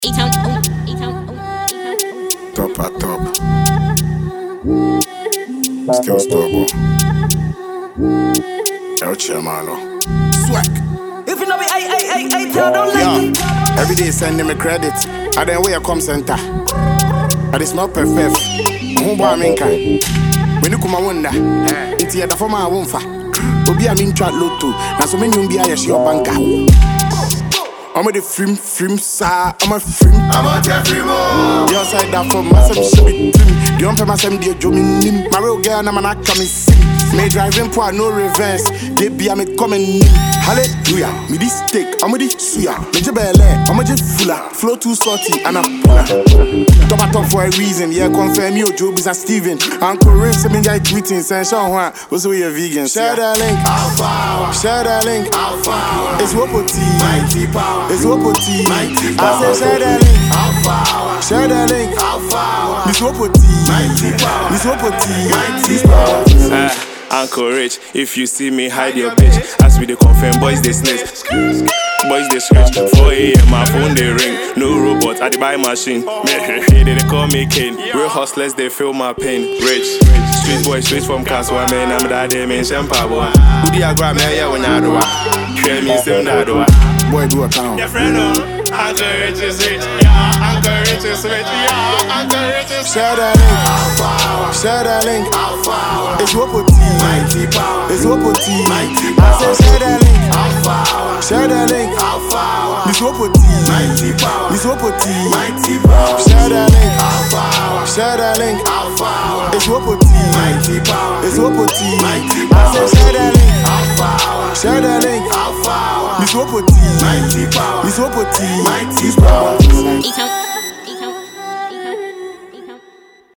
Top at top. Still stubborn. El Chamano. Swag. If you know me, I tell don't like it. Every day sending me credit. I then where you come center. I just not perfect. Who buy me kind? When you come a wonder. It's the for my won't fa. Obi a min chat lotto. Na so many be a your banker. I'm a film, sir. I'm a film. I'm a film. The outside that from my some shit. The on my some dear Jomin. My real girl, I'm not coming sing. Me driving poor, no reverse. They be a me coming. Hallelujah. Me this steak, I'm a this suya. Me jebele, I'm a just fuller. Flow too salty, and I'm top for a reason. Yeah, confirm you, Joe is a Steven. Uncle Rick, some guy tweeting, saying, Sean, what's we a vegan? Share that link. Share that link. It's Wopoti. Mighty power. It's Wopoti. I say share that link. Share that link. Miss Wopoti. Miss Wopoti. Mighty power. Uncle Rich, if you see me, hide your bitch. As we dey confirm, boys they snitch. Boys they scratch. 4 a.m. my phone they ring. No robot, I dey buy machine. They call me King. Real hustlers they feel my pain. Rich, street boy straight from Kaswa man. I'm daddy man Shempa boy. Who the agra me ya when I do it? Share me sim da do it. Boy do a town. Your friend Uncle Rich is rich. Yeah, Uncle Rich is rich. Yeah, Uncle Rich is rich. Share that link. Share that link. It's Wopoti. Mighty power. It's Wopoti. Mighty power. I say share that link. Share that link. Miss Wopoti. Mighty power. Miss Wopoti. Mighty power. Share that link. Share that link. It's Wopoti. Mighty power. It's Wopoti. Mighty power. I say share that link. Share that link. Miss Wopoti. Mighty power. Miss Wopoti. Mighty power.